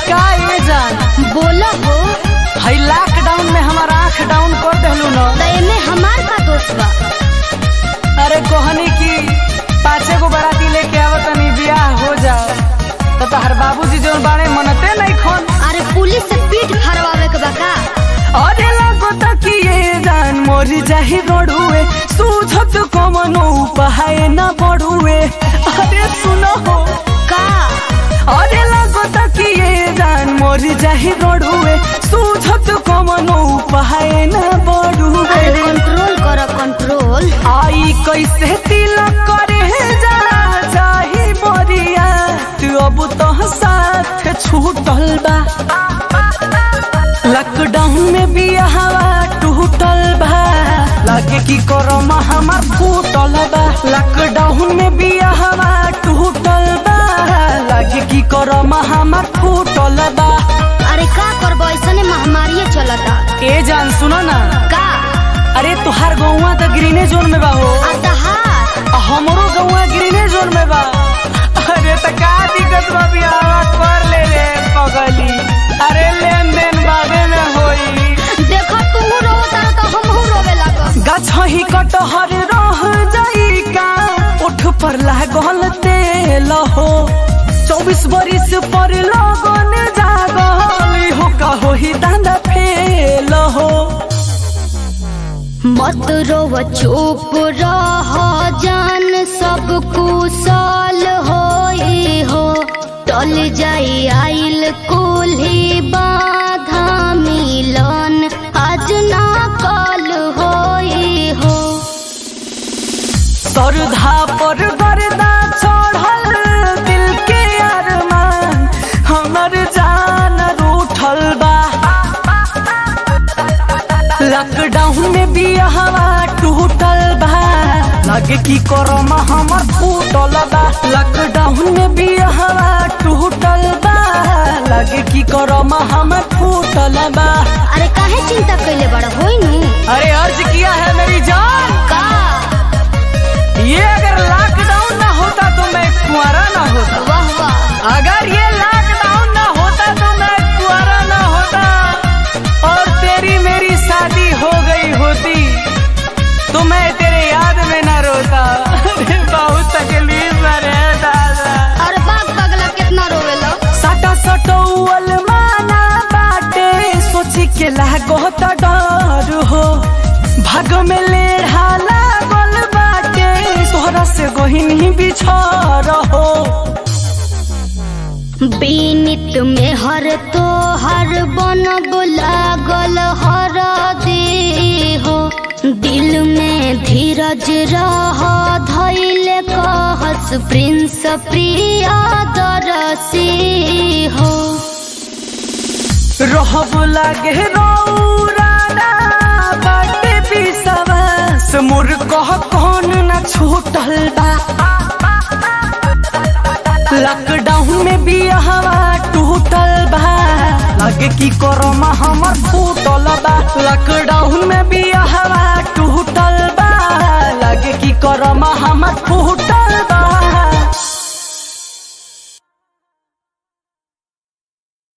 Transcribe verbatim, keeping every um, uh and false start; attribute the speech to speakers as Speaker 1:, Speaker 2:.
Speaker 1: का ये जान
Speaker 2: बोला हो।
Speaker 1: हई लॉकडाउन में हमारा आँख डाउन कर देलू न,
Speaker 2: तो एमे हमार का दोष बा?
Speaker 1: अरे कोहनी की पाँचे को बराती लेके आवत तनी बियाह हो जाओ तो तहर बाबूजी जो बारे मनते नहीं खोन।
Speaker 2: अरे पुलिस से पीठ फरवावे के बा का?
Speaker 1: अरे लगो तक ये जान मोरी जाही रोडुए सूझत कमनो पहाए न बढ़ुए। अरे सुनो हो
Speaker 2: का?
Speaker 1: अरे लगो तक ये जान मोरी जाही रोडुए सूझत कमनो पहाए न बढ़ुए।
Speaker 2: अरे कंट्रोल कर कंट्रोल।
Speaker 1: आई कैसे तिलक करे जा चाही मोरिया तू अब तो साथ छूटल बा। लॉकडाउन में भी हवा टूटल बा लागे की करम हमार फूटल बा। लॉकडाउन में भी हवा टूटल बा लागे की करम हमार फूटल बा।
Speaker 2: अरे का करबो ऐसने महामारी चलता।
Speaker 1: ए जान सुनो ना
Speaker 2: का?
Speaker 1: अरे तुहार गौवा तो ग्रीने जोन में बा हो,
Speaker 2: अतहार
Speaker 1: हमरो गौवा ग्रीने जोन में बा। अरे तो का दिक्कत बा बियाह कर ले रे पगली। अरे लेन देन बादे में होई।
Speaker 2: देखो तू रोता तो हमहू रोवे लागब।
Speaker 1: गछही कटहर रह जाई का उठ पर लागल तेल हो। चौबीस बरिस पर लगन जागल हो का होई दांदा फेल हो।
Speaker 2: मत रोव चुप रह जान सब कुशल होई हो। टल जाई आइल कुल्ही बाधा मिलन आज ना कल होई हो।
Speaker 1: सरधा पर गर्दा चढ़ल दिल के अरमान हमर जान रूठल बा। लॉकडाउन में भी हवा टूटल बा लागे की करम हमर फूटल बा। लॉकडाउन में भी हवा टूटल बा लागे की करम हमर फूटल बा।
Speaker 2: अरे काहे चिंता कैले बड़ा होई नी?
Speaker 1: अरे अर्ज किया है मेरी जान
Speaker 2: का?
Speaker 1: ये अगर लॉकडाउन ना होता तो मैं कुंवारा ना होता।
Speaker 2: वाह वाह।
Speaker 1: अगर ये लॉकडाउन ना होता तो मैं कुंवारा ना होता और तेरी मेरी शादी हो गई होती तो मैं तेरे याद में ना रोता। अरे बहुत तकलीफ में रे दादा।
Speaker 2: अरे बाग बगला कितना रोवेलो।
Speaker 1: सटा सटौल माना बाटे सोची के लागो त डर हो। भाग में लेढ़ा लागल बाटे तोहरा से गोहिनी बिछड़ हो।
Speaker 2: बीनित में हर तो हर बन लागल हर दे हो। दिल में धीरज रह धैले कहस प्रिंस प्रिया दरसी हो।
Speaker 1: रहब लागे रौराना बाटे विश्वास मोर कह कौन न छूटल बा। लॉकडाउन में भी हवा टूटल बा लागे की करम हमर फूटल बा। लॉकडाउन में भी हवा टूटल बा लागे की करम हमर फूटल बा।